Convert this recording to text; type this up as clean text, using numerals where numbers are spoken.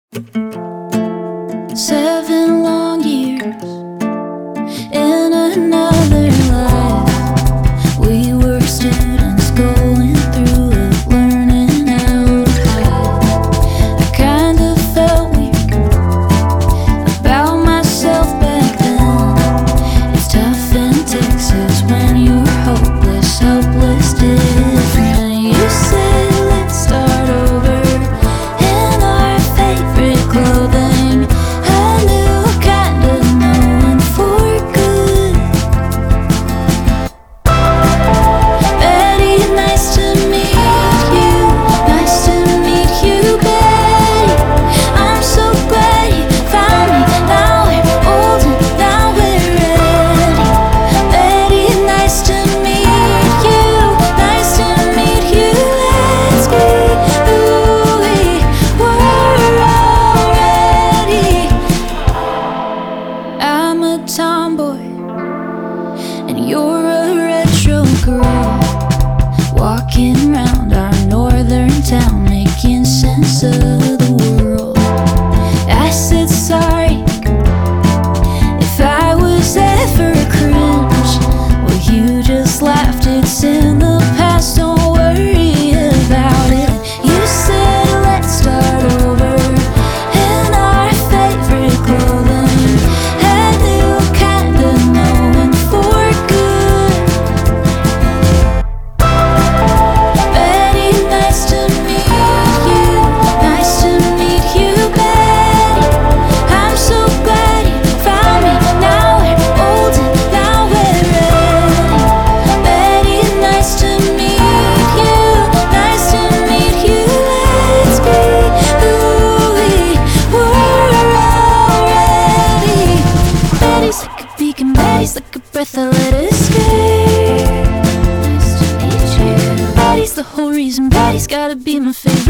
7 long years in another life. We were students going through it, learning how to hide. I kind of felt weird about myself back then. It's tough in Texas when you're hopeless, helpless, different. You said let's start over in our favorite clothing. I knew kind of knowing for good. Betty, nice to meet you. Nice to meet you, Betty. I'm so glad you found me. Now we're old and now we're ready. Betty, nice to meet you. Nice to meet you. Let's be who we were already. I'm a tomboy and you're a retro girl, walking around our northern town, making sense of the world. I said sorry if I was ever cringe. Well, you just laughed. It's in the past, don't worry about it. You said let's start over in our favorite clothing. And you kinda knowing for good. Betty, nice to meet you. Nice to meet you, Betty. I'm so glad you found me. Now we're old and now we're ready. Betty, nice to meet you. Nice to meet you. Let's be who we were already. Betty's like a beacon, Betty's like a breath I let escape. Nice to meet you. Betty's the whole reason, Betty's gotta be my favorite.